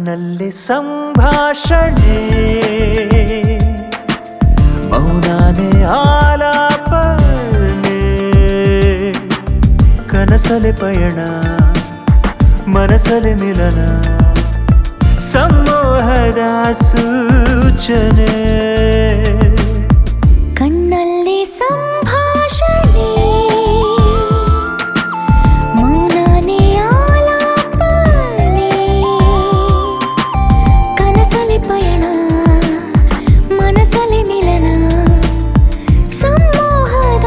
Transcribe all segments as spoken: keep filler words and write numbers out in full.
ಕಣ್ಣಲ್ಲಿ ಸಂಭಾಷಣೆ ಮೌನಾನೇ ಆಲಾಪನೆ ಕನಸಲೆ ಪಯಣ ಮನಸಲೆ ಮಿಲನ ಸಂಮೋಹದ ಸೂಚನೆ ಕಣ್ಣಲ್ಲಿ ಸಂಭಾಷಣೆ ಮೌನಾನೇ ಆಲಾಪನೆ ಕನಸಲೆ ಪಯಣ ಮನಸಲೆ ಮಿಲನ ಸಂಮೋಹದ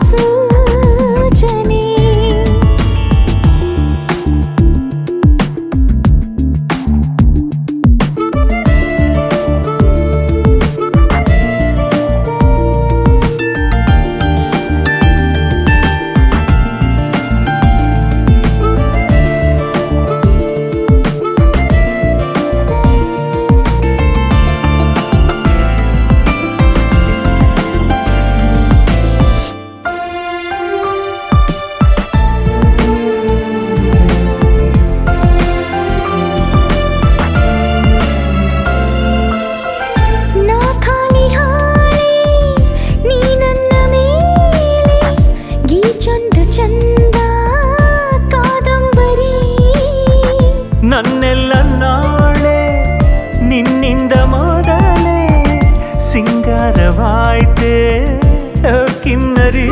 ಸೂಚನೆ ನನ್ನೆಲ್ಲ ನಾಳೆ ನಿನ್ನಿಂದ ಮೊದಲೇ ಸಿಂಗಾರವಾಯ್ತೆ ಕಿನ್ನರಿ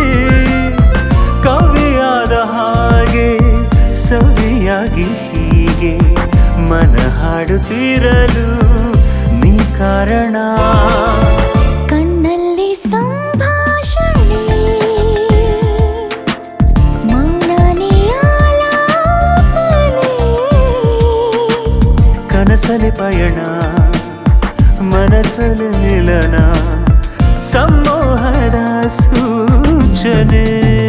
ಕವಿಯಾದ ಹಾಗೆ ಸವಿಯಾಗಿ ಹೀಗೆ ಮನ ಹಾಡುತ್ತಿರಲು ನೀ ಕಾರಣ ಕಣ್ಣಲ್ಲಿ ಸಂಭಾಷಣೆ ಮೌನಾನೇ ಆಲಾಪನೆ ಕನಸಲೆ ಪಯಣ ಮನಸಲೆ ಮಿಲನ ಸಂಮೋಹದ ಸೂಚನೆ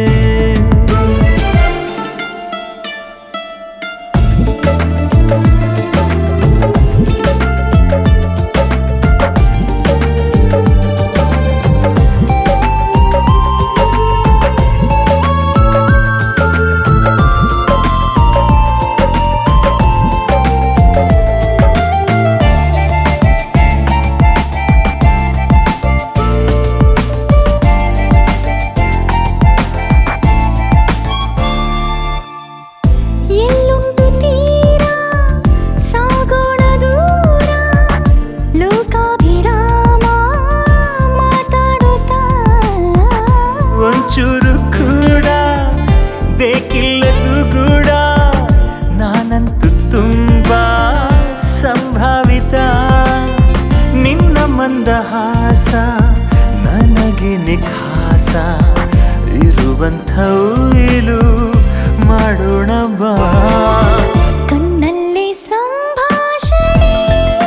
ಒಂಚೂರು ಕೂಡ ಬೇಕಿಲ್ಲದು ಕೂಡ ನಾನಂತೂ ತುಂಬಾ ಸಂಭಾವಿತ ನಿನ್ನ ಮಂದಹಾಸ ನನಗೆ ನಿಖಾಸ ಇರುವಂಥ ಉಯಿಲು ಮಾಡೋಣ ಬಾ ಕಣ್ಣಲ್ಲಿ ಸಂಭಾಷಣೆ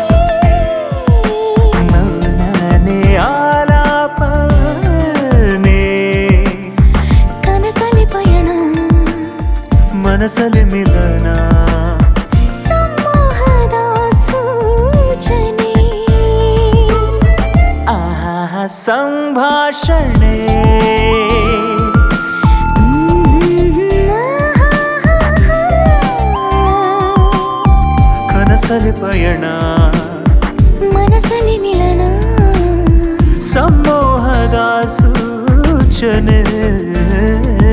ಮೌನನೇ ಆಲಾಪನೆ ಕನಸಲೆ ಪಯಣ ಮನಸಲೆ ಮಿಲನ ಸಂಮೋಹದ ಸೂಚನೆ ಆಹಾ ಸಂಭಾಷಣೆ ಕನಸಲೆ ಪಯಣ ಮನಸಲೆ ಮಿಲನ ಸಂಮೋಹದ ಸೂಚನೆ